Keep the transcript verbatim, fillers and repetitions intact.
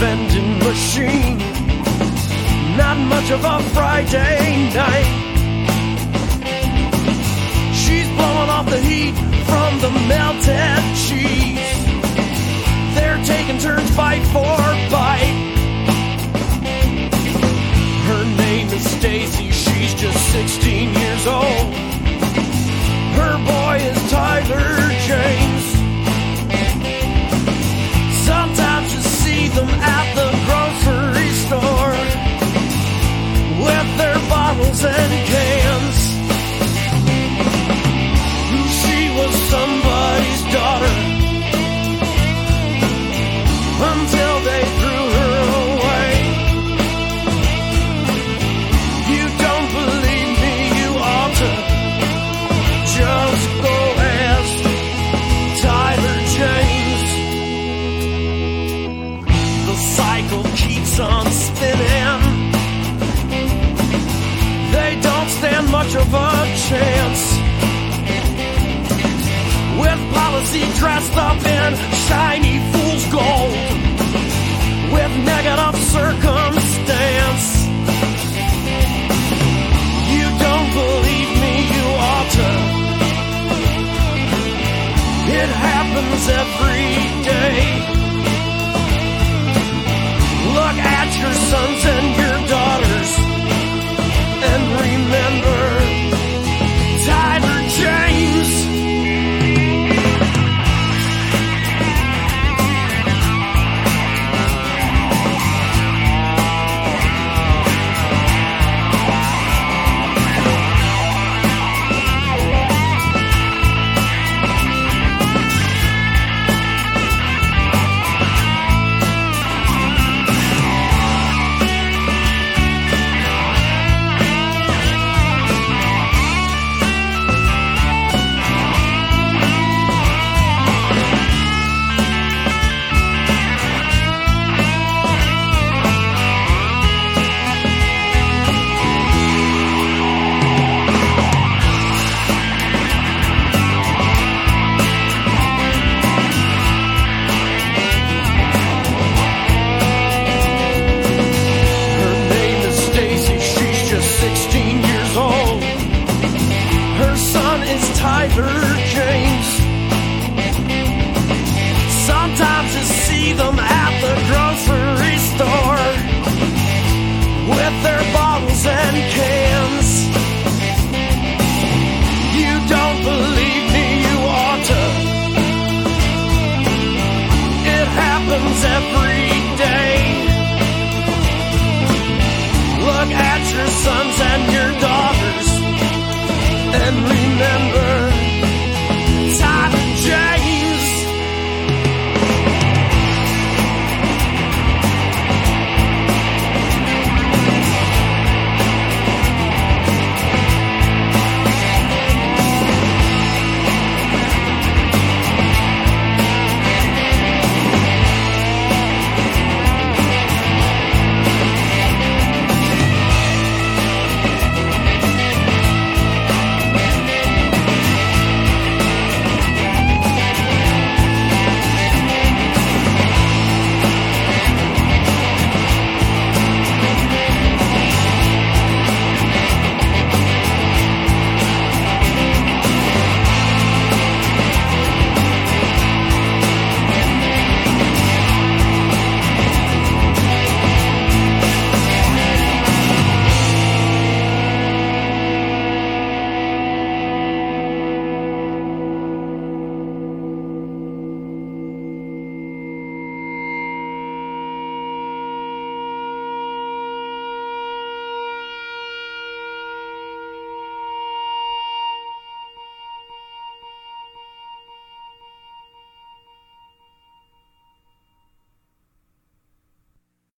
vending machine. Not much of a Friday night. She's blowing off the heat from the melted cheese. They're taking turns bite for bite. Her name is Stacy, she's just sixteen years old. Her boy is Tyler James. Sometimes you see them at the grocery store with their bottles and cans. She was somebody's daughter until they threw her away. You don't believe me, you ought to just go ask Tyler James. The cycle keeps on spinning. They don't stand much of a chance with policy dressed up in shiny fool's gold, with negative circumstance. You don't believe me, you ought to. It happens every day. Look at your sons and your daughters and remember Tyler James. sixteen years old. Her son is Tyler James.